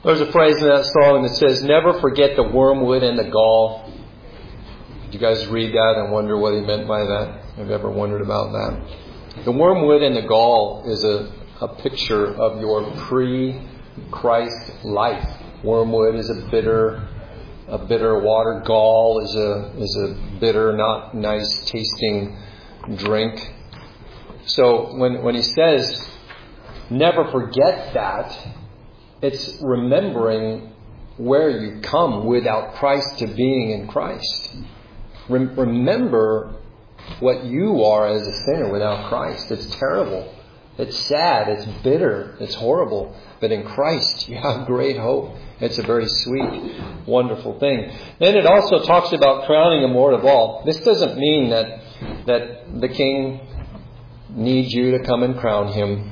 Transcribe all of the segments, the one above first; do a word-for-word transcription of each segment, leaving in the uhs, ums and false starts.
There's a phrase in that song that says, never forget the wormwood and the gall. Did you guys read that and wonder what he meant by that? Have you ever wondered about that? The wormwood and the gall is a, a picture of your pre-Christ life. Wormwood is a bitter, a bitter water. Gall is a is a bitter, not nice tasting drink. So when when he says, never forget that, it's remembering where you come without Christ to being in Christ. Rem- remember what you are as a sinner without Christ. It's terrible. It's sad. It's bitter. It's horrible. But in Christ, you have great hope. It's a very sweet, wonderful thing. Then it also talks about crowning him Lord of all. This doesn't mean that that the King needs you to come and crown him.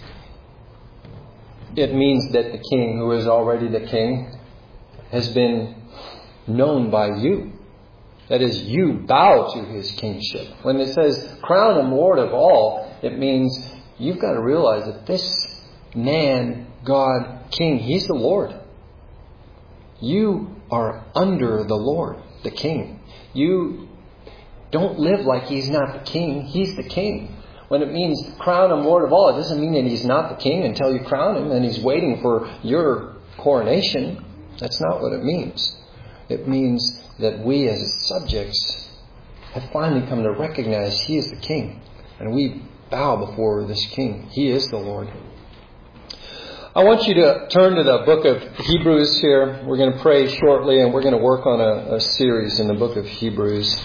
It means that the King, who is already the King, has been known by you. That is, you bow to his kingship. When it says crown him Lord of all, it means you've got to realize that this man, God, King, he's the Lord. You are under the Lord, the King. You don't live like he's not the King. He's the King. When it means crown him Lord of all, it doesn't mean that he's not the King until you crown him and he's waiting for your coronation. That's not what it means. It means that we as his subjects have finally come to recognize he is the King. And we bow before this King. He is the Lord. I want you to turn to the book of Hebrews here. We're going to pray shortly and we're going to work on a, a series in the book of Hebrews.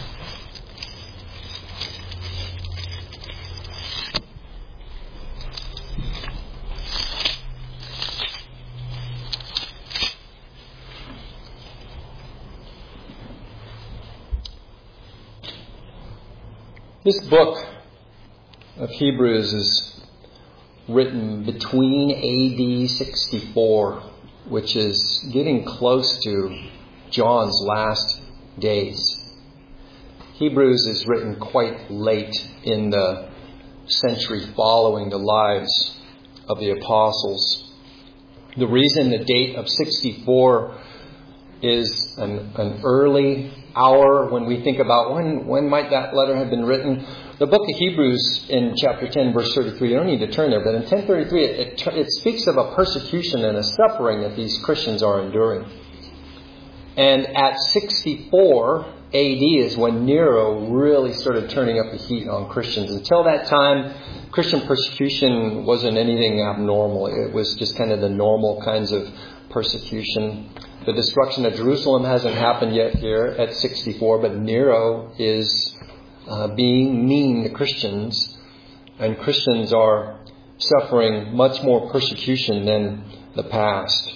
This book of Hebrews is written between A D sixty-four, which is getting close to John's last days. Hebrews is written quite late in the century following the lives of the apostles. The reason the date of sixty-four is an, an early hour when we think about when, when might that letter have been written. The book of Hebrews in chapter ten, verse thirty-three, you don't need to turn there, but in ten thirty-three it, it, it speaks of a persecution and a suffering that these Christians are enduring. And at sixty-four A D is when Nero really started turning up the heat on Christians. Until that time, Christian persecution wasn't anything abnormal. It was just kind of the normal kinds of persecution. The destruction of Jerusalem hasn't happened yet here at sixty-four, but Nero is uh, being mean to Christians, and Christians are suffering much more persecution than the past.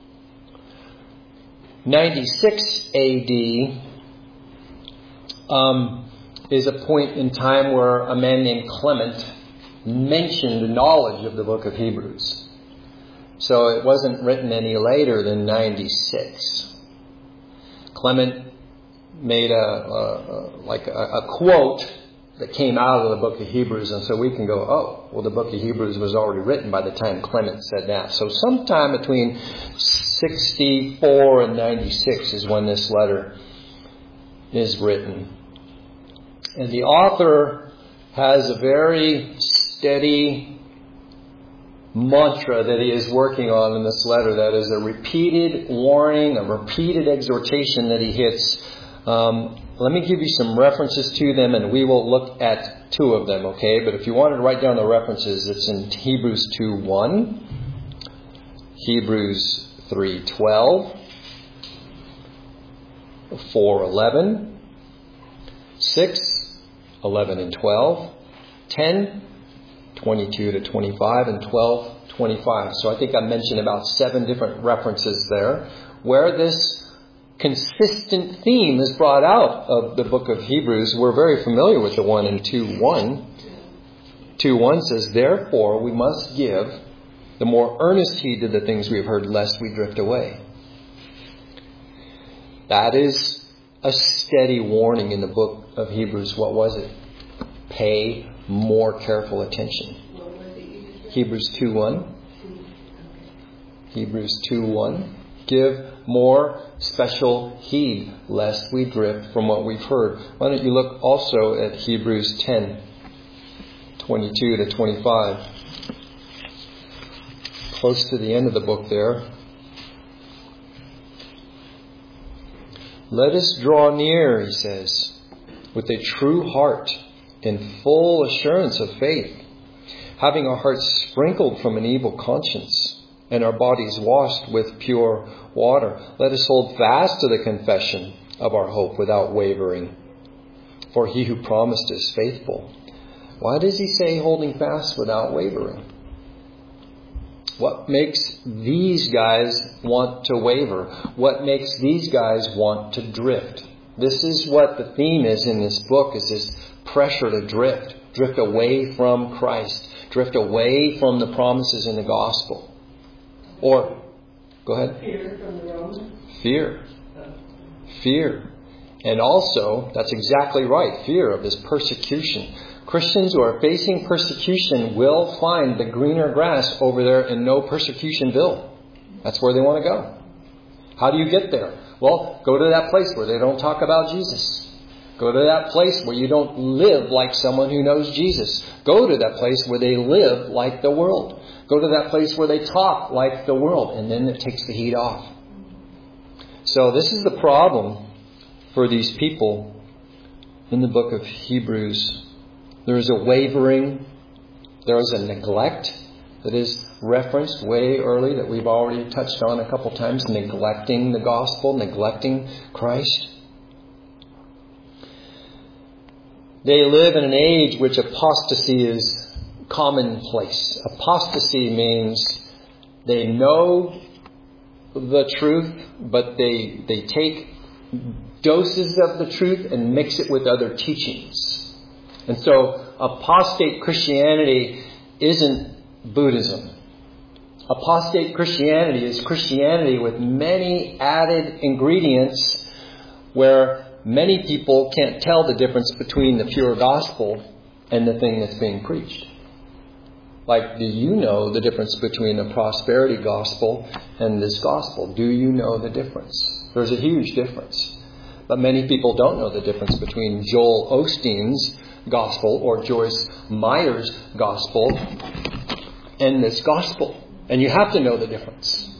ninety-six A D um, is a point in time where a man named Clement mentioned knowledge of the book of Hebrews. So it wasn't written any later than ninety-six. Clement made a, a, a like a, a quote that came out of the book of Hebrews, and so we can go, oh, well, the book of Hebrews was already written by the time Clement said that. So sometime between sixty-four and ninety-six is when this letter is written. And the author has a very steady mantra that he is working on in this letter. That is a repeated warning, a repeated exhortation that he hits. Um, let me give you some references to them, and we will look at two of them, okay? But if you wanted to write down the references, it's in Hebrews two one, Hebrews three twelve, four eleven, six eleven and twelve, ten twenty-two to twenty-five, and twelve twenty-five. So I think I mentioned about seven different references there where this consistent theme is brought out of the book of Hebrews. We're very familiar with the one in two one. two one says, therefore we must give the more earnest heed to the things we have heard, lest we drift away. That is a steady warning in the book of Hebrews. What was it? Pay more careful attention. Hebrews two one. Hebrews two one. Give more special heed lest we drift from what we've heard. Why don't you look also at Hebrews ten twenty-two to twenty-five. Close to the end of the book there. Let us draw near, he says, with a true heart in full assurance of faith, having our hearts sprinkled from an evil conscience and our bodies washed with pure water. Let us hold fast to the confession of our hope without wavering. For he who promised is faithful. Why does he say holding fast without wavering? What makes these guys want to waver? What makes these guys want to drift? This is what the theme is in this book, is this pressure to drift. Drift away from Christ. Drift away from the promises in the gospel. Or, go ahead. Fear from the Romans. Fear. Fear. And also, that's exactly right, fear of this persecution. Christians who are facing persecution will find the greener grass over there in no persecutionville. That's where they want to go. How do you get there? Well, go to that place where they don't talk about Jesus. Go to that place where you don't live like someone who knows Jesus. Go to that place where they live like the world. Go to that place where they talk like the world. And then it takes the heat off. So this is the problem for these people in the book of Hebrews. There is a wavering. There is a neglect that is referenced way early that we've already touched on a couple times. Neglecting the gospel, neglecting Christ. They live in an age which apostasy is commonplace. Apostasy means they know the truth, but they they take doses of the truth and mix it with other teachings. And so apostate Christianity isn't Buddhism. Apostate Christianity is Christianity with many added ingredients where many people can't tell the difference between the pure gospel and the thing that's being preached. Like, do you know the difference between the prosperity gospel and this gospel? Do you know the difference? There's a huge difference. But many people don't know the difference between Joel Osteen's gospel or Joyce Meyer's gospel and this gospel. And you have to know the difference.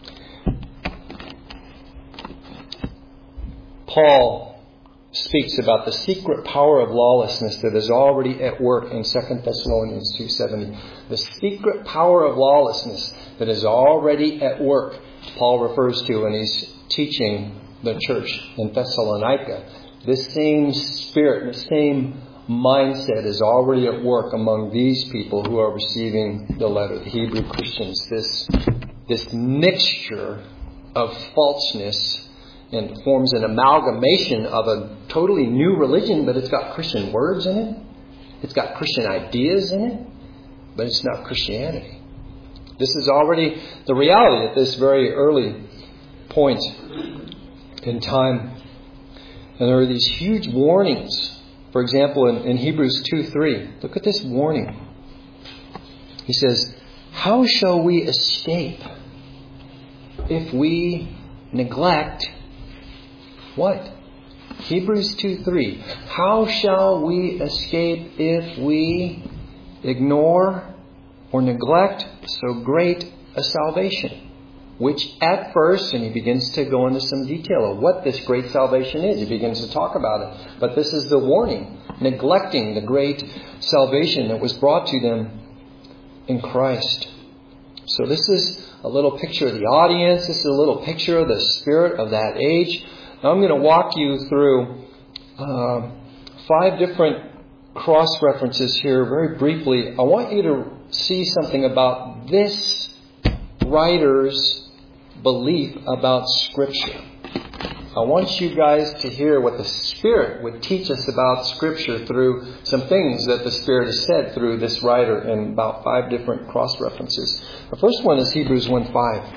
Paul speaks about the secret power of lawlessness that is already at work in Second Thessalonians two seventy. The secret power of lawlessness that is already at work, Paul refers to when he's teaching the church in Thessalonica. This same spirit, the same mindset is already at work among these people who are receiving the letter, the Hebrew Christians. This, this mixture of falseness and forms an amalgamation of a totally new religion, but it's got Christian words in it. It's got Christian ideas in it, but it's not Christianity. This is already the reality at this very early point in time. And there are these huge warnings. For example, in, in Hebrews two three, look at this warning. He says, how shall we escape if we neglect what? Hebrews two three. How shall we escape if we ignore or neglect so great a salvation? Which at first, and he begins to go into some detail of what this great salvation is. He begins to talk about it. But this is the warning. Neglecting the great salvation that was brought to them in Christ. So this is a little picture of the audience. This is a little picture of the spirit of that age. Now I'm going to walk you through uh, five different cross-references here very briefly. I want you to see something about this writer's belief about Scripture. I want you guys to hear what the Spirit would teach us about Scripture through some things that the Spirit has said through this writer in about five different cross-references. The first one is Hebrews one five.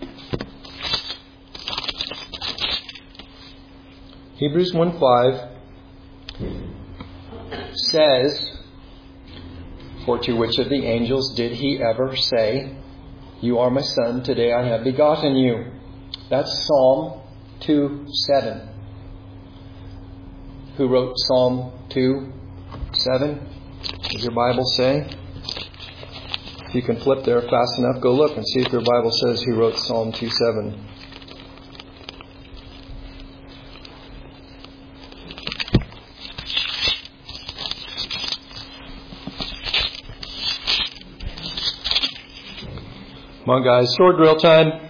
Hebrews one five says, for to which of the angels did he ever say, You are my son. Today I have begotten you. That's Psalm two seven. Who wrote Psalm two seven? Does your Bible say? If you can flip there fast enough, go look and see if your Bible says who wrote Psalm two seven. Come on, guys. Sword drill time.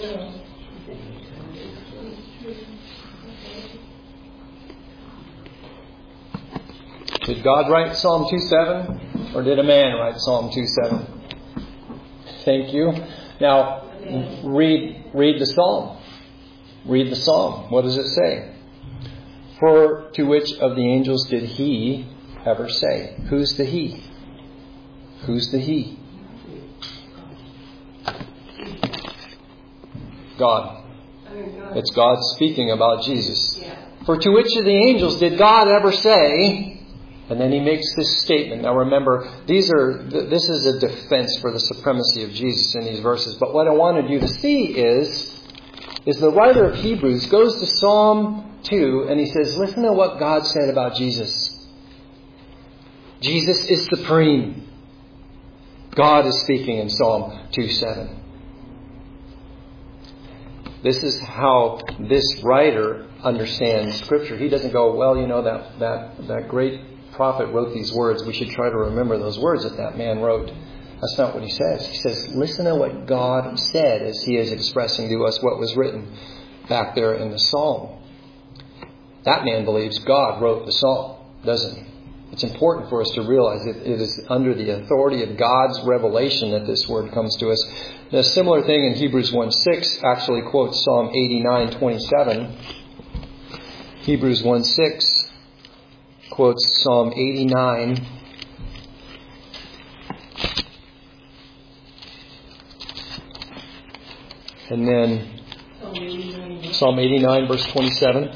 Did God write Psalm two seven? Or did a man write Psalm two seven? Thank you. Now, read read the Psalm. Read the Psalm. What does it say? For to which of the angels did he ever say? Who's the he? Who's the he? God. It's God speaking about Jesus. For to which of the angels did God ever say? And then he makes this statement. Now remember, these are this is a defense for the supremacy of Jesus in these verses. But what I wanted you to see is, is the writer of Hebrews goes to Psalm two and he says, listen to what God said about Jesus. Jesus is supreme. God is speaking in Psalm two seven. This is how this writer understands Scripture. He doesn't go, well, you know, that that that great prophet wrote these words. We should try to remember those words that that man wrote. That's not what he says. He says, listen to what God said as he is expressing to us what was written back there in the Psalm. That man believes God wrote the Psalm, doesn't he? It's important for us to realize that it is under the authority of God's revelation that this word comes to us. A similar thing in Hebrews one six actually quotes Psalm eighty-nine twenty-seven. Hebrews one six quotes Psalm eighty-nine. And then Psalm eighty-nine verse twenty-seven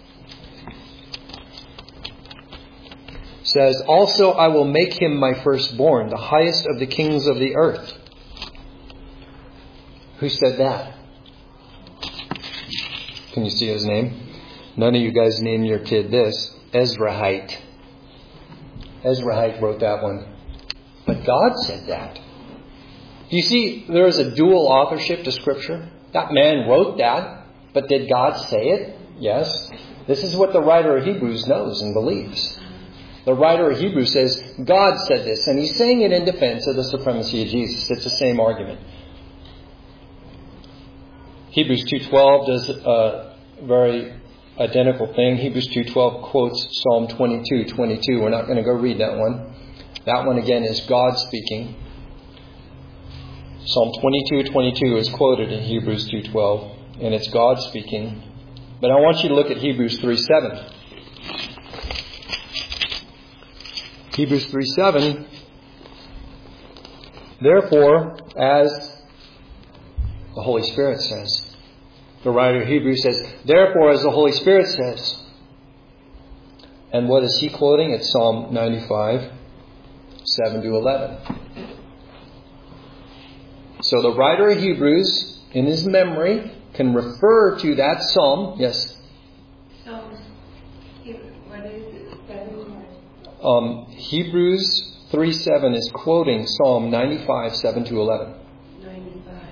says, also I will make him my firstborn, the highest of the kings of the earth. Who said that? Can you see his name? None of you guys name your kid this. Ezrahite. Ezrahite wrote that one. But God said that. Do you see there is a dual authorship to Scripture? That man wrote that, but did God say it? Yes. This is what the writer of Hebrews knows and believes. The writer of Hebrews says, God said this, and he's saying it in defense of the supremacy of Jesus. It's the same argument. Hebrews two twelve does a very identical thing. Hebrews two twelve quotes Psalm twenty-two twenty-two. We're not going to go read that one. That one again is God speaking. Psalm twenty-two twenty-two is quoted in Hebrews two twelve, and it's God speaking. But I want you to look at Hebrews three seven. Hebrews three seven. Therefore, as the Holy Spirit says, the writer of Hebrews says, therefore, as the Holy Spirit says. And what is he quoting? It's Psalm ninety-five, seven to eleven. So the writer of Hebrews, in his memory, can refer to that psalm. Yes? Psalms. What is it? Seven? Um, Hebrews three seven is quoting Psalm ninety-five, seven to eleven. ninety-five.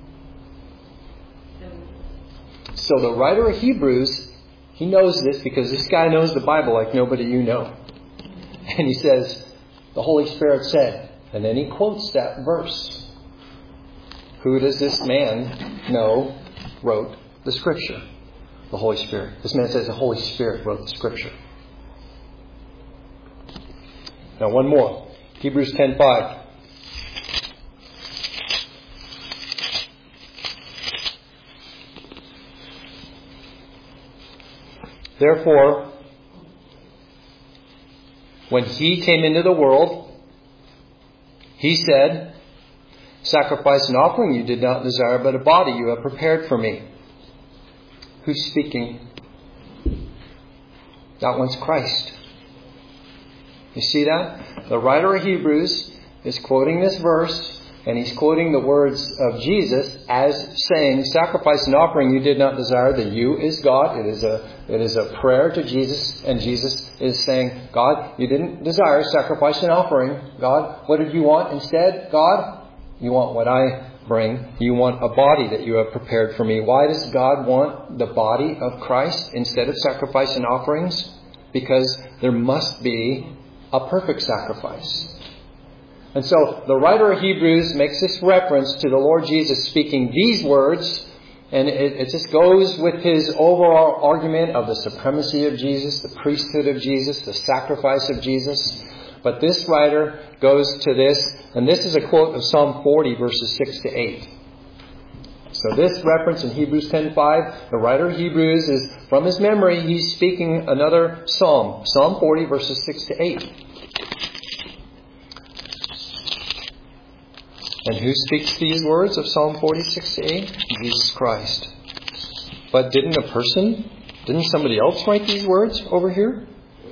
Seven. So the writer of Hebrews, he knows this because this guy knows the Bible like nobody you know. And he says, the Holy Spirit said, and then he quotes that verse. Who does this man know wrote the Scripture? The Holy Spirit. This man says the Holy Spirit wrote the Scripture. Now one more. Hebrews ten five. Therefore, when he came into the world, he said, sacrifice and offering you did not desire, but a body you have prepared for me. Who's speaking? That one's Christ. You see that? The writer of Hebrews is quoting this verse And he's quoting the words of Jesus as saying, sacrifice and offering you did not desire. The you is God. It is a it is a prayer to Jesus. And Jesus is saying, God, you didn't desire sacrifice and offering. God, what did you want instead? God, you want what I bring. You want a body that you have prepared for me. Why does God want the body of Christ instead of sacrifice and offerings? Because there must be a perfect sacrifice. And so the writer of Hebrews makes this reference to the Lord Jesus speaking these words, and it, it just goes with his overall argument of the supremacy of Jesus, the priesthood of Jesus, the sacrifice of Jesus. But this writer goes to this, and this is a quote of Psalm forty, verses six to eight. So this reference in Hebrews ten five, the writer of Hebrews is, from his memory, he's speaking another psalm. Psalm forty, verses six to eight. And who speaks these words of Psalm forty, six to eight? Jesus Christ. But didn't a person, didn't somebody else write these words over here?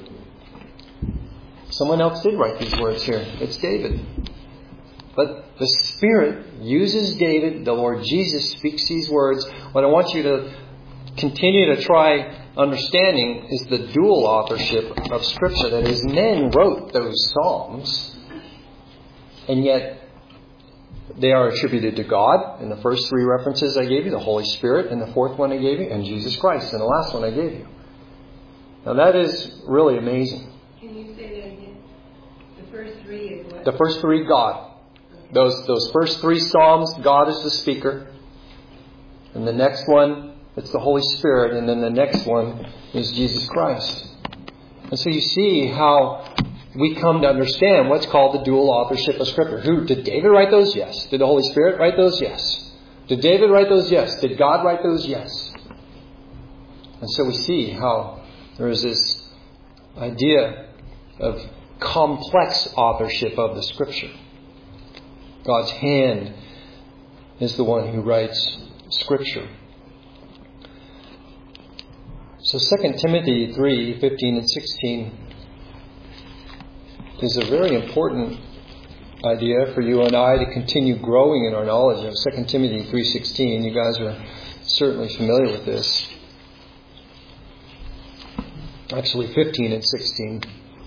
Someone else did write these words here. It's David. But the Spirit uses David. The Lord Jesus speaks these words. What I want you to continue to try understanding is the dual authorship of Scripture. That is, men wrote those Psalms, and yet they are attributed to God. In the first three references I gave you, the Holy Spirit, and the fourth one I gave you, and Jesus Christ, and the last one I gave you. Now that is really amazing. Can you say that again? The first three is what? The first three, God. Those those first three Psalms, God is the speaker. And the next one, it's the Holy Spirit. And then the next one is Jesus Christ. And so you see how we come to understand what's called the dual authorship of Scripture. Who did David write those? Yes. Did the Holy Spirit write those? Yes. Did David write those? Yes. Did God write those? Yes. And so we see how there is this idea of complex authorship of the Scripture. God's hand is the one who writes Scripture. So Second Timothy three, fifteen and sixteen is a very important idea for you and I to continue growing in our knowledge of. Second Timothy three sixteen. You guys are certainly familiar with this. Actually fifteen and sixteen.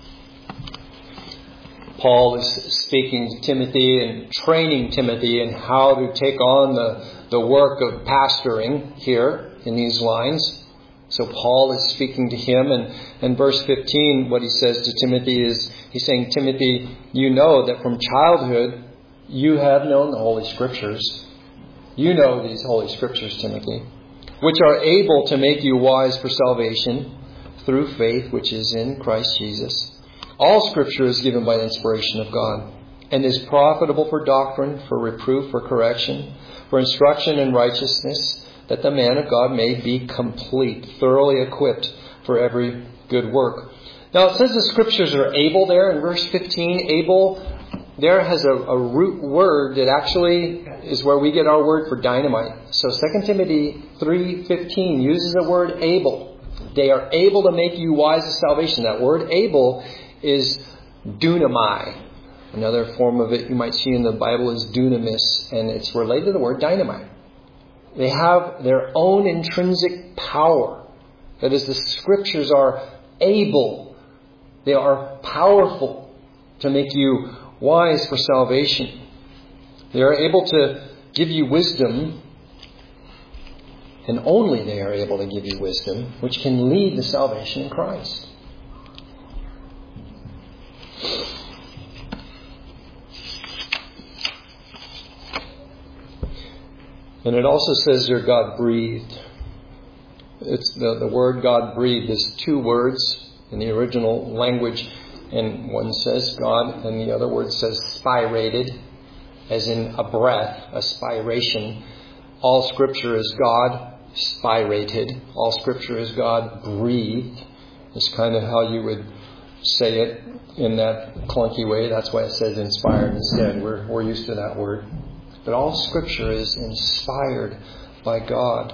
Paul is speaking to Timothy and training Timothy in how to take on the, the work of pastoring here in these lines. So Paul is speaking to him, and in verse fifteen, what he says to Timothy is, he's saying, Timothy, you know that from childhood you have known the Holy Scriptures. You know these Holy Scriptures, Timothy, which are able to make you wise for salvation through faith which is in Christ Jesus. All Scripture is given by inspiration of God and is profitable for doctrine, for reproof, for correction, for instruction in righteousness, that the man of God may be complete, thoroughly equipped for every good work. Now it says the Scriptures are able there in verse fifteen. Able there has a, a root word that actually is where we get our word for dynamite. So Second Timothy three fifteen uses the word able. They are able to make you wise to salvation. That word able is dunamai. Another form of it you might see in the Bible is dunamis, and it's related to the word dynamite. They have their own intrinsic power. That is, the Scriptures are able, they are powerful to make you wise for salvation. They are able to give you wisdom, and only they are able to give you wisdom, which can lead to salvation in Christ. And it also says there God breathed. It's the, the word God breathed is two words in the original language. And one says God and the other word says spirated, as in a breath, a spiration. All Scripture is God spirated. All Scripture is God breathed. It's kind of how you would say it in that clunky way. That's why it says inspired instead. We're, we're used to that word. But all Scripture is inspired by God.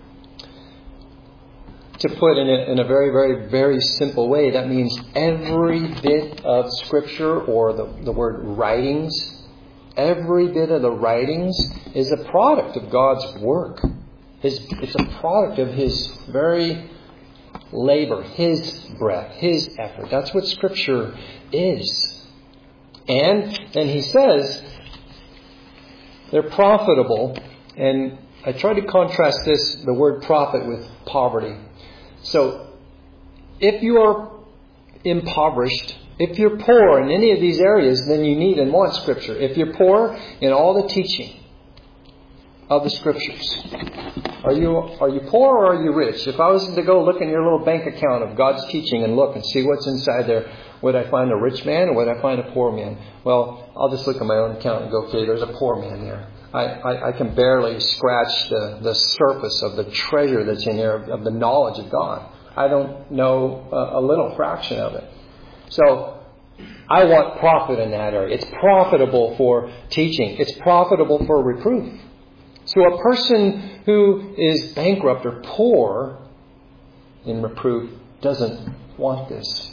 To put in a, in a very, very, very simple way, that means every bit of Scripture, or the, the word writings, Every bit of the writings is a product of God's work. His, it's a product of His very labor, His breath, His effort. That's what Scripture is. And then He says they're profitable. And I try to contrast this, the word profit, with poverty. So if you are impoverished, if you're poor in any of these areas, then you need and want Scripture. If you're poor in all the teaching of the Scriptures, are you are you poor or are you rich? If I was to go look in your little bank account of God's teaching and look and see what's inside there, would I find a rich man or would I find a poor man? Well, I'll just look at my own account and go, okay, there's a poor man there. I, I, I can barely scratch the, the surface of the treasure that's in there, of, of the knowledge of God. I don't know a, a little fraction of it. So I want profit in that area. It's profitable for teaching. It's profitable for reproof. So a person who is bankrupt or poor in reproof doesn't want this.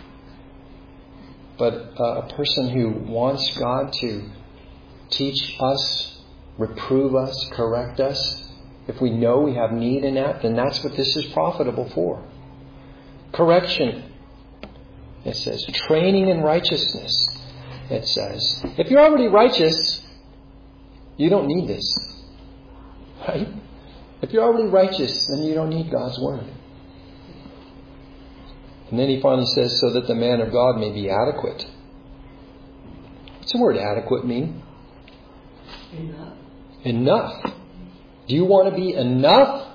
But uh, a person who wants God to teach us, reprove us, correct us, if we know we have need in that, then that's what this is profitable for. Correction. It says training in righteousness. It says if you're already righteous, you don't need this. Right? If you're already righteous, then you don't need God's Word. And then he finally says, so that the man of God may be adequate. What's the word adequate mean? Enough. Enough. Do you want to be enough?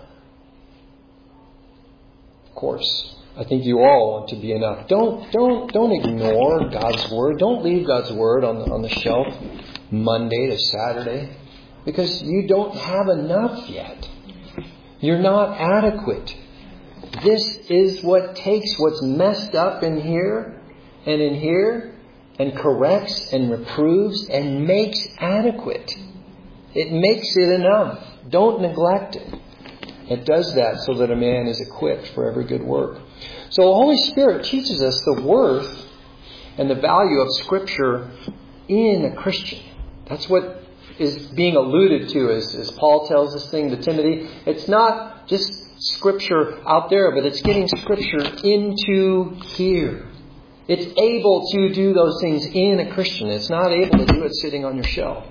Of course. I think you all want to be enough. Don't don't don't ignore God's Word. Don't leave God's Word on the on the shelf Monday to Saturday, because you don't have enough yet. You're not adequate. This is what takes what's messed up in here and in here and corrects and reproves and makes adequate. It makes it enough. Don't neglect it. It does that so that a man is equipped for every good work. So the Holy Spirit teaches us the worth and the value of Scripture in a Christian. That's what is being alluded to as, as Paul tells this thing to Timothy. It's not just Scripture out there, but it's getting Scripture into here. It's able to do those things in a Christian. It's not able to do it sitting on your shelf.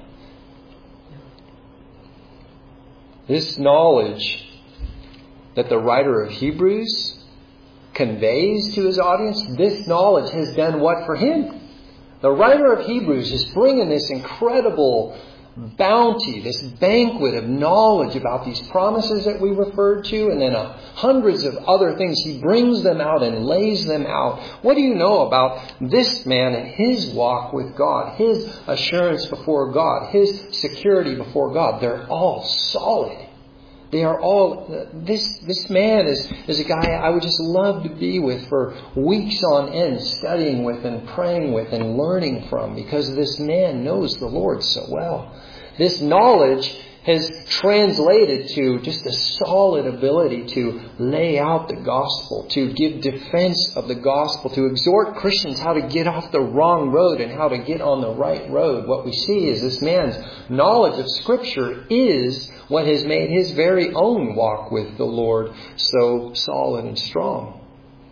This knowledge that the writer of Hebrews conveys to his audience, this knowledge has done what for him? The writer of Hebrews is bringing this incredible bounty, this banquet of knowledge about these promises that we referred to, and then uh, hundreds of other things. He brings them out and lays them out. What do you know about this man and his walk with God, his assurance before God, his security before God? They're all solid. They are all, this this man is, is a guy I would just love to be with for weeks on end, studying with and praying with and learning from, because this man knows the Lord so well. This knowledge has translated to just a solid ability to lay out the gospel, to give defense of the gospel, to exhort Christians how to get off the wrong road and how to get on the right road. What we see is this man's knowledge of Scripture is what has made his very own walk with the Lord so solid and strong.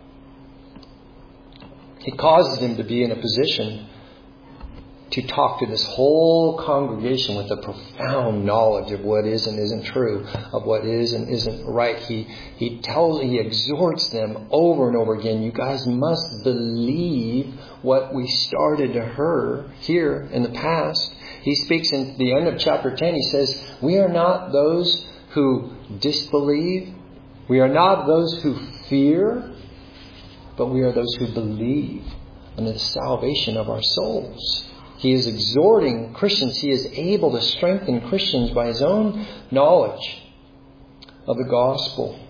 It causes him to be in a position to talk to this whole congregation with a profound knowledge of what is and isn't true, of what is and isn't right. He he tells, he exhorts them over and over again. You guys must believe what we started to hear here in the past. He speaks in the end of chapter ten. He says, we are not those who disbelieve. We are not those who fear, but we are those who believe unto the salvation of our souls. He is exhorting Christians. He is able to strengthen Christians by his own knowledge of the gospel.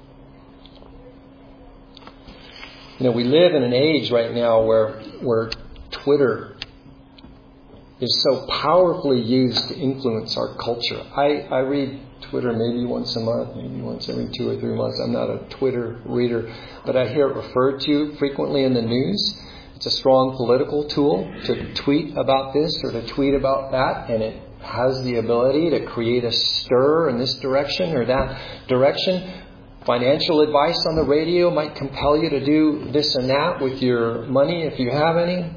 You know, we live in an age right now where where Twitter is so powerfully used to influence our culture. I, I read Twitter maybe once a month, maybe once every two or three months. I'm not a Twitter reader, but I hear it referred to frequently in the news. It's a strong political tool to tweet about this or to tweet about that, and it has the ability to create a stir in this direction or that direction. Financial advice on the radio might compel you to do this and that with your money if you have any.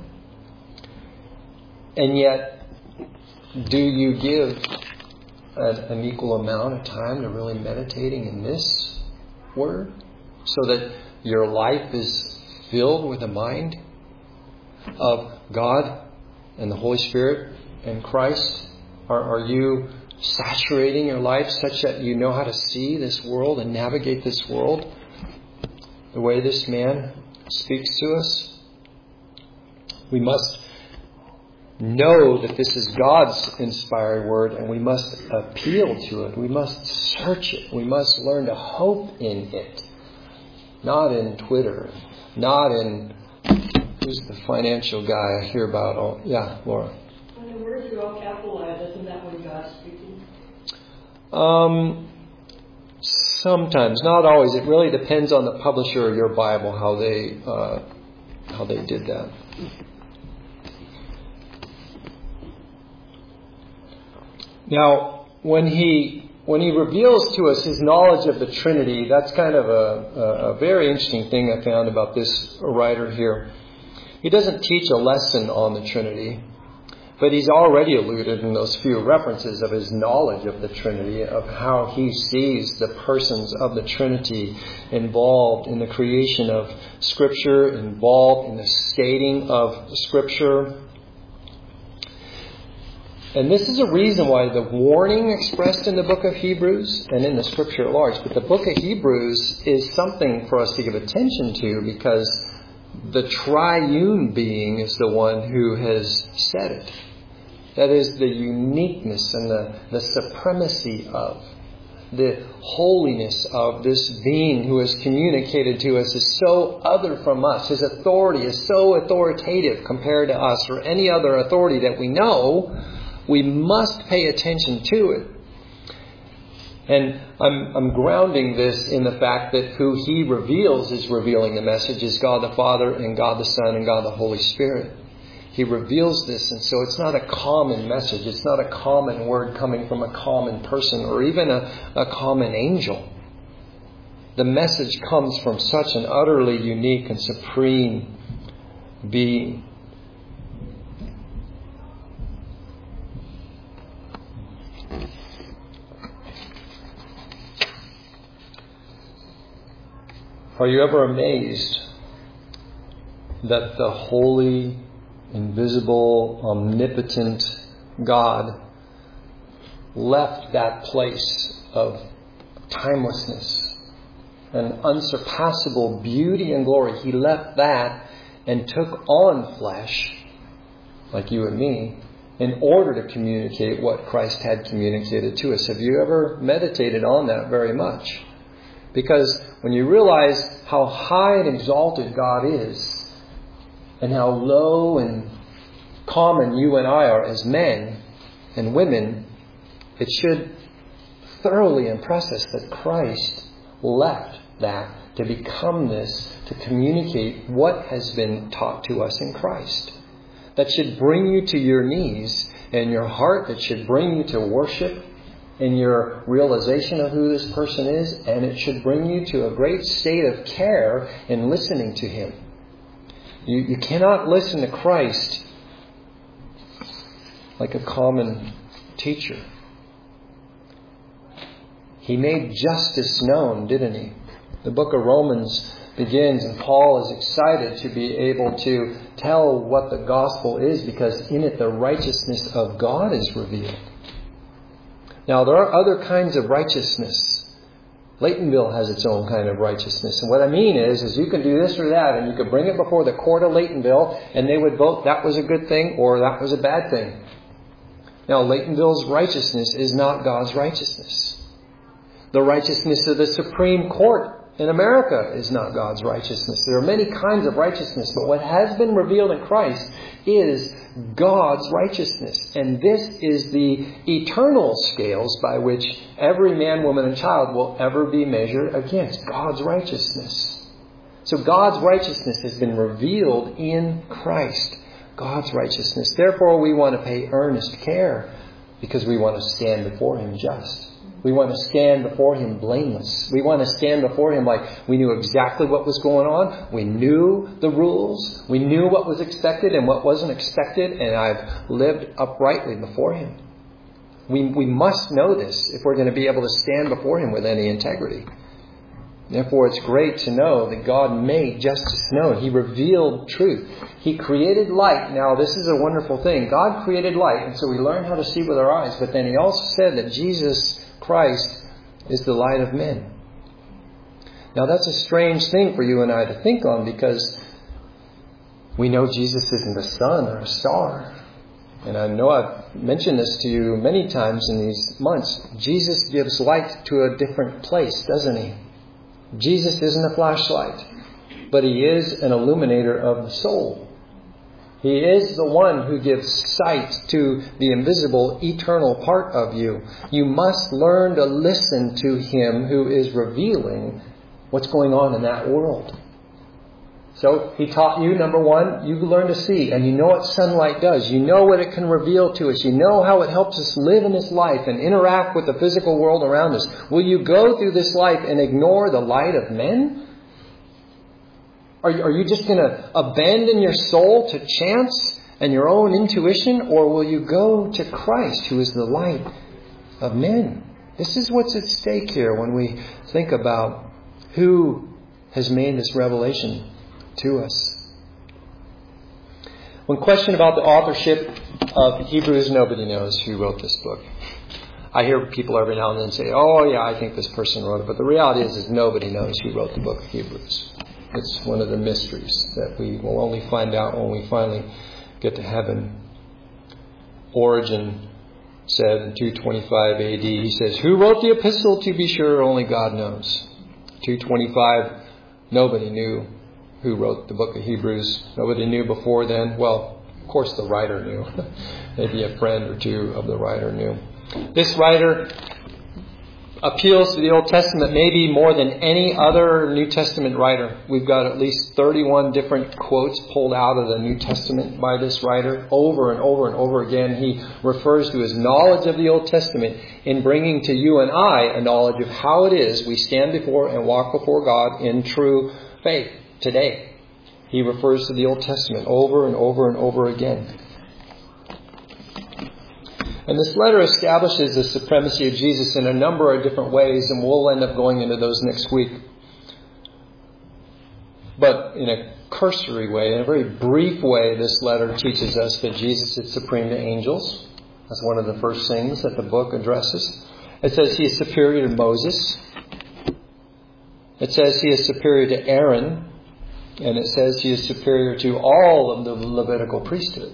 And yet, do you give an, an equal amount of time to really meditating in this Word so that your life is filled with a mind of God and the Holy Spirit and Christ? Are, are you saturating your life such that you know how to see this world and navigate this world the way this man speaks to us? We must know that this is God's inspired Word, and we must appeal to it. We must search it. We must learn to hope in it. Not in Twitter. Not in... Who's the financial guy I hear about? Oh, yeah, Laura. When the words are all capitalized, isn't that when God's speaking? Um, sometimes, not always. It really depends on the publisher of your Bible how they uh, how they did that. Now, when he when he reveals to us his knowledge of the Trinity, that's kind of a, a, a very interesting thing I found about this writer here. He doesn't teach a lesson on the Trinity, but he's already alluded in those few references of his knowledge of the Trinity, of how he sees the persons of the Trinity involved in the creation of Scripture, involved in the stating of Scripture. And this is a reason why the warning expressed in the book of Hebrews and in the Scripture at large, but the book of Hebrews is something for us to give attention to, because the triune being is the one who has said it. That is the uniqueness and the, the supremacy of, the holiness of this being who has communicated to us is so other from us. His authority is so authoritative compared to us or any other authority that we know. We must pay attention to it. And I'm, I'm grounding this in the fact that who he reveals is revealing the message is God the Father and God the Son and God the Holy Spirit. He reveals this, and so it's not a common message. It's not a common word coming from a common person or even a, a common angel. The message comes from such an utterly unique and supreme being. Are you ever amazed that the holy, invisible, omnipotent God left that place of timelessness and unsurpassable beauty and glory? He left that and took on flesh, like you and me, in order to communicate what Christ had communicated to us. Have you ever meditated on that very much? Because when you realize how high and exalted God is, and how low and common you and I are as men and women, it should thoroughly impress us that Christ left that to become this, to communicate what has been taught to us in Christ. That should bring you to your knees and your heart, that should bring you to worship in your realization of who this person is, and it should bring you to a great state of care in listening to Him. You, you cannot listen to Christ like a common teacher. He made justice known, didn't He? The book of Romans begins, and Paul is excited to be able to tell what the gospel is, because in it the righteousness of God is revealed. Now, there are other kinds of righteousness. Laytonville has its own kind of righteousness. And what I mean is, is you can do this or that, and you could bring it before the court of Laytonville, and they would vote that was a good thing or that was a bad thing. Now, Laytonville's righteousness is not God's righteousness. The righteousness of the Supreme Court in America is not God's righteousness. There are many kinds of righteousness, but what has been revealed in Christ is God's righteousness. And this is the eternal scales by which every man, woman, and child will ever be measured against. God's righteousness. So God's righteousness has been revealed in Christ. God's righteousness. Therefore, we want to pay earnest care because we want to stand before Him just. We want to stand before Him blameless. We want to stand before Him like we knew exactly what was going on. We knew the rules. We knew what was expected and what wasn't expected. And I've lived uprightly before Him. We, we must know this if we're going to be able to stand before Him with any integrity. Therefore, it's great to know that God made justice known. He revealed truth. He created light. Now, this is a wonderful thing. God created light, and so we learn how to see with our eyes. But then He also said that Jesus Christ is the light of men. Now, that's a strange thing for you and I to think on because we know Jesus isn't a sun or a star. And I know I've mentioned this to you many times in these months. Jesus gives light to a different place, doesn't He? Jesus isn't a flashlight, but He is an illuminator of the soul. He is the one who gives sight to the invisible, eternal part of you. You must learn to listen to Him who is revealing what's going on in that world. So He taught you, number one, you learn to see, and you know what sunlight does. You know what it can reveal to us. You know how it helps us live in this life and interact with the physical world around us. Will you go through this life and ignore the light of men? Are you, are you just going to abandon your soul to chance and your own intuition? Or will you go to Christ, who is the light of men? This is what's at stake here when we think about who has made this revelation to us. When questioned about the authorship of Hebrews, nobody knows who wrote this book. I hear people every now and then say, oh yeah, I think this person wrote it. But the reality is, is nobody knows who wrote the book of Hebrews. It's one of the mysteries that we will only find out when we finally get to heaven. Origen said in two twenty-five A D, he says, who wrote the epistle? To be sure, only God knows. two twenty-five, nobody knew who wrote the book of Hebrews. Nobody knew before then. Well, of course the writer knew. Maybe a friend or two of the writer knew. This writer appeals to the Old Testament maybe more than any other New Testament writer. We've got at least thirty-one different quotes pulled out of the New Testament by this writer. Over and over and over again, he refers to his knowledge of the Old Testament in bringing to you and I a knowledge of how it is we stand before and walk before God in true faith today. He refers to the Old Testament over and over and over again. And this letter establishes the supremacy of Jesus in a number of different ways, and we'll end up going into those next week. But in a cursory way, in a very brief way, this letter teaches us that Jesus is supreme to angels. That's one of the first things that the book addresses. It says He is superior to Moses. It says He is superior to Aaron. And it says He is superior to all of the Levitical priesthood.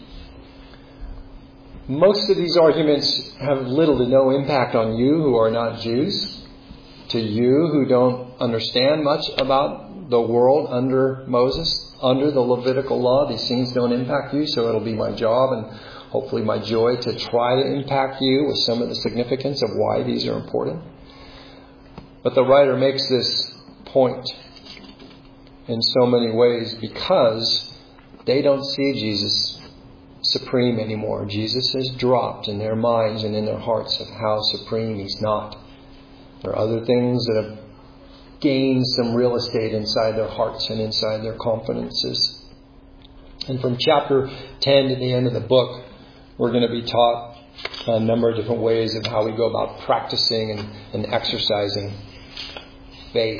Most of these arguments have little to no impact on you who are not Jews. To you who don't understand much about the world under Moses, under the Levitical law, these things don't impact you. So it'll be my job and hopefully my joy to try to impact you with some of the significance of why these are important. But the writer makes this point in so many ways because they don't see Jesus supreme anymore. Jesus has dropped in their minds and in their hearts of how supreme He's not. There are other things that have gained some real estate inside their hearts and inside their confidences. And from chapter ten to the end of the book, we're going to be taught a number of different ways of how we go about practicing and, and exercising faith.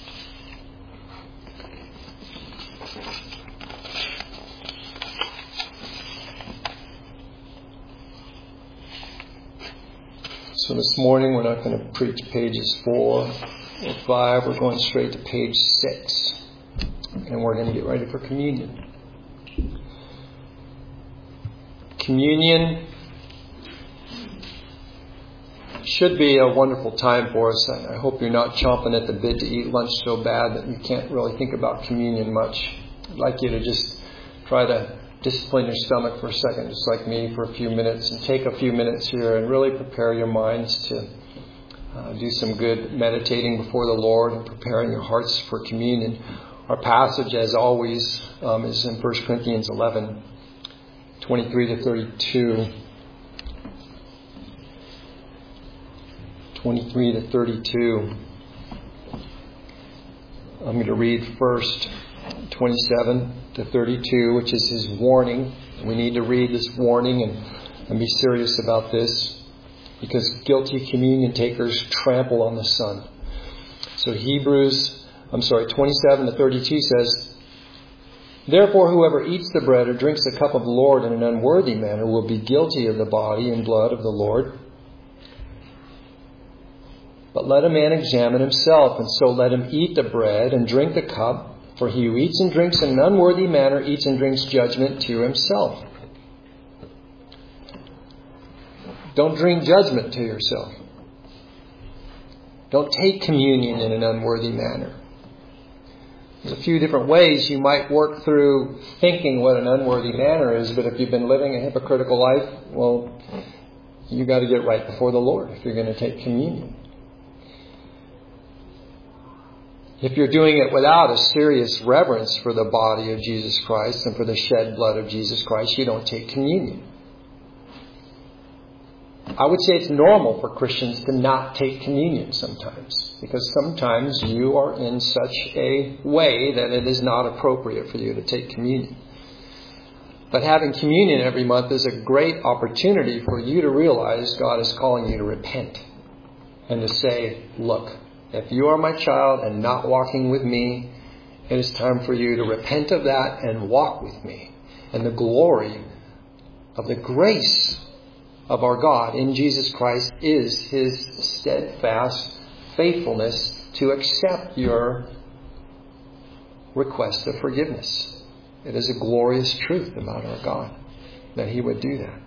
So this morning we're not going to preach pages four or five. We're going straight to page six. And we're going to get ready for communion. Communion should be a wonderful time for us. I hope you're not chomping at the bit to eat lunch so bad that you can't really think about communion much. I'd like you to just try to discipline your stomach for a second, just like me, for a few minutes, and take a few minutes here and really prepare your minds to uh, do some good meditating before the Lord and preparing your hearts for communion. Our passage, as always, um, is in First Corinthians eleven, twenty-three to thirty-two. twenty-three to thirty-two. I'm going to read first twenty-seven to thirty-two, which is his warning. We need to read this warning and, and be serious about this, because guilty communion takers trample on the Son. So Hebrews, I'm sorry, twenty-seven to thirty-two says, "Therefore whoever eats the bread or drinks the cup of the Lord in an unworthy manner will be guilty of the body and blood of the Lord. But let a man examine himself, and so let him eat the bread and drink the cup. For he who eats and drinks in an unworthy manner eats and drinks judgment to himself." Don't drink judgment to yourself. Don't take communion in an unworthy manner. There's a few different ways you might work through thinking what an unworthy manner is, but if you've been living a hypocritical life, well, you got to get right before the Lord if you're going to take communion. If you're doing it without a serious reverence for the body of Jesus Christ and for the shed blood of Jesus Christ, you don't take communion. I would say it's normal for Christians to not take communion sometimes, because sometimes you are in such a way that it is not appropriate for you to take communion. But having communion every month is a great opportunity for you to realize God is calling you to repent and to say, look, if you are my child and not walking with me, it is time for you to repent of that and walk with me. And the glory of the grace of our God in Jesus Christ is His steadfast faithfulness to accept your request of forgiveness. It is a glorious truth about our God that He would do that.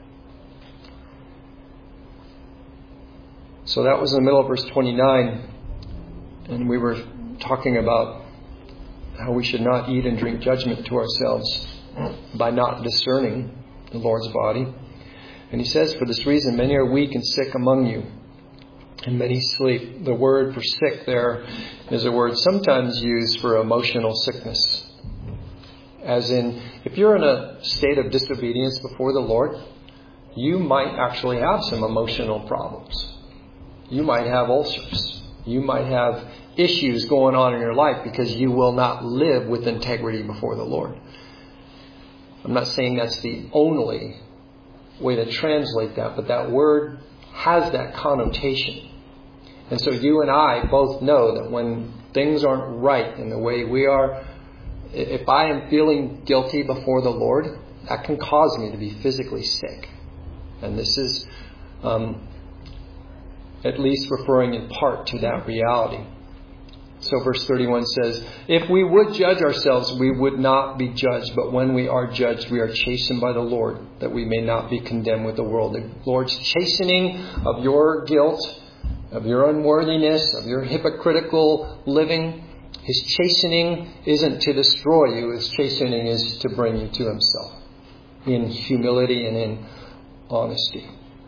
So that was in the middle of verse twenty-nine. And we were talking about how we should not eat and drink judgment to ourselves by not discerning the Lord's body. And he says, "For this reason, many are weak and sick among you, and many sleep." The word for sick there is a word sometimes used for emotional sickness. As in, if you're in a state of disobedience before the Lord, you might actually have some emotional problems. You might have ulcers. You might have issues going on in your life because you will not live with integrity before the Lord. I'm not saying that's the only way to translate that, but that word has that connotation. And so you and I both know that when things aren't right in the way we are, if I am feeling guilty before the Lord, that can cause me to be physically sick. And this is um, at least referring in part to that reality. So verse thirty-one says, "If we would judge ourselves, we would not be judged. But when we are judged, we are chastened by the Lord, that we may not be condemned with the world." The Lord's chastening of your guilt, of your unworthiness, of your hypocritical living, His chastening isn't to destroy you. His chastening is to bring you to Himself in humility and in honesty.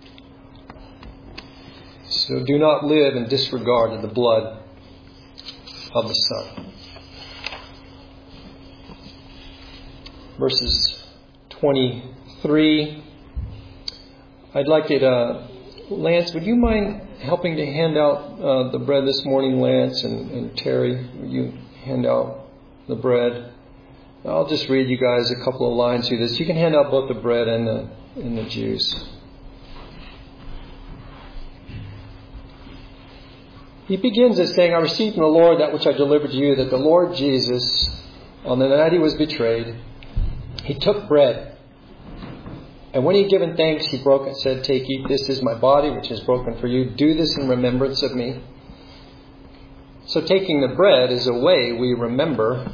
So do not live in disregard of the blood of the Son. Verses twenty-three. I'd like you to, Lance, would you mind helping to hand out uh, the bread this morning, Lance, and, and Terry? Would you hand out the bread? I'll just read you guys a couple of lines through this. You can hand out both the bread and the, and the juice. He begins as saying, "I received from the Lord that which I delivered to you, that the Lord Jesus, on the night He was betrayed, He took bread. And when He had given thanks, He broke it and said, 'Take, eat, this is my body, which is broken for you. Do this in remembrance of me.'" So taking the bread is a way we remember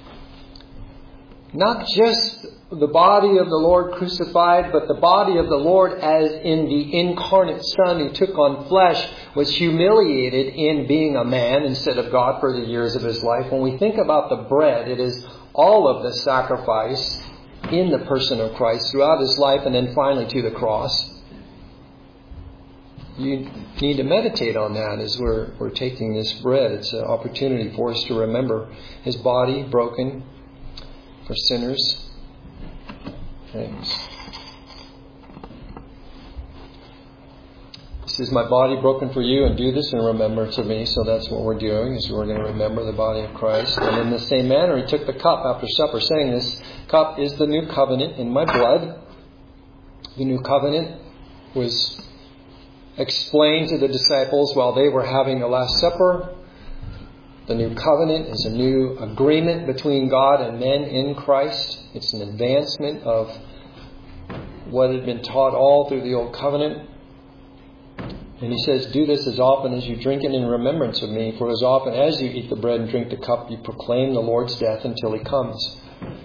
not just the body of the Lord crucified, but the body of the Lord as in the incarnate Son who took on flesh, was humiliated in being a man instead of God for the years of His life. When we think about the bread, it is all of the sacrifice in the person of Christ throughout His life and then finally to the cross. you need to meditate on that as we're, we're taking this bread. It's an opportunity for us to remember His body broken for sinners. Thanks. This is my body broken for you, and do this in remembrance of me. So that's what we're doing, is we're going to remember the body of Christ. And in the same manner, He took the cup after supper, saying, this cup is the new covenant in my blood. The new covenant was explained to the disciples while they were having the Last Supper. The new covenant is a new agreement between God and men in Christ. It's an advancement of what had been taught all through the Old Covenant. And He says, do this as often as you drink it in remembrance of me. For as often as you eat the bread and drink the cup, you proclaim the Lord's death until He comes.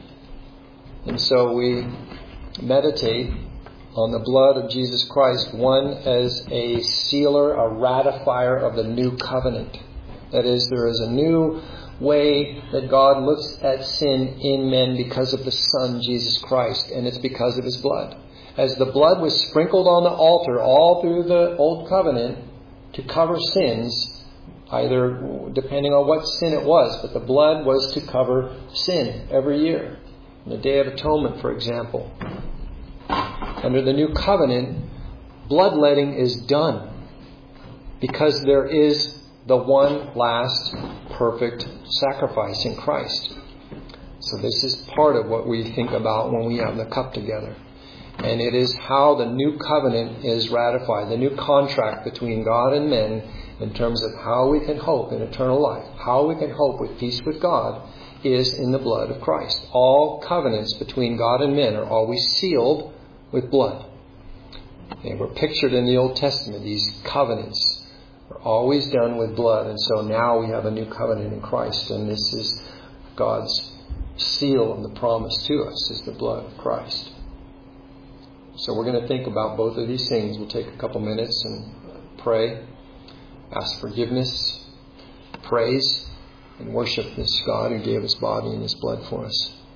And so we meditate on the blood of Jesus Christ, one as a sealer, a ratifier of the new covenant. That is, there is a new way that God looks at sin in men because of the Son, Jesus Christ, and it's because of His blood. As the blood was sprinkled on the altar all through the Old Covenant to cover sins, either depending on what sin it was, but the blood was to cover sin every year. On the Day of Atonement, for example. Under the new covenant, bloodletting is done because there is the one last perfect sacrifice in Christ. So this is part of what we think about when we have the cup together. And it is how the new covenant is ratified, the new contract between God and men in terms of how we can hope in eternal life, how we can hope with peace with God, is in the blood of Christ. All covenants between God and men are always sealed with blood. They were pictured in the Old Testament. These covenants are always done with blood. And so now we have a new covenant in Christ. And this is God's seal of the promise to us, is the blood of Christ. So we're going to think about both of these things. We'll take a couple minutes and pray, ask forgiveness, praise, and worship this God who gave His body and His blood for us.